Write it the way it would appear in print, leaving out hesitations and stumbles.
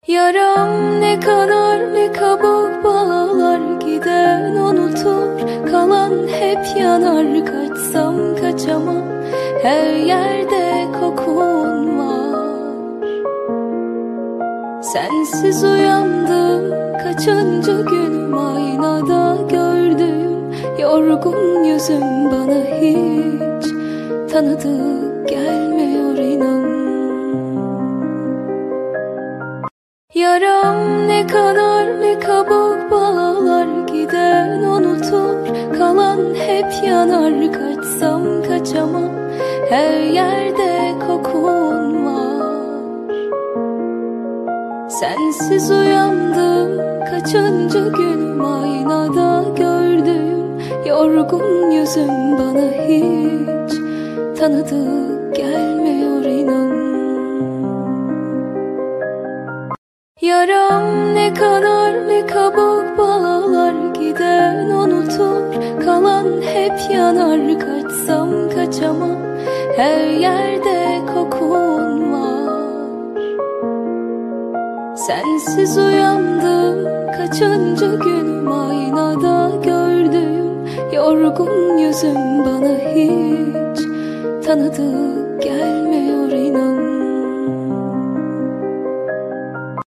Yaram ne kanar ne kabuk bağlar, giden unutur, kalan hep yanar. Kaçsam kaçamam, her yerde kokun var. Sensiz uyandım, kaçıncı günüm, aynada gördüm yorgun yüzüm, bana hiç tanıdık gelmiyor inan. Yaram ne kanar ne kabuk bağlar, giden unutur, kalan hep yanar. Kaçsam kaçamam, her yerde kokun var. Sensiz uyandım, kaçıncı günüm, aynada gördüm yorgun yüzüm, bana hiç tanıdık gelmiyor inan. Yaram ne kanar ne kabuk bağlar, giden unutur, kalan hep yanar. Kaçsam kaçamam, her yerde kokun var. Sensiz uyandım, kaçıncı günüm, aynada gördüm yorgun yüzüm, bana hiç tanıdık gelmiyor.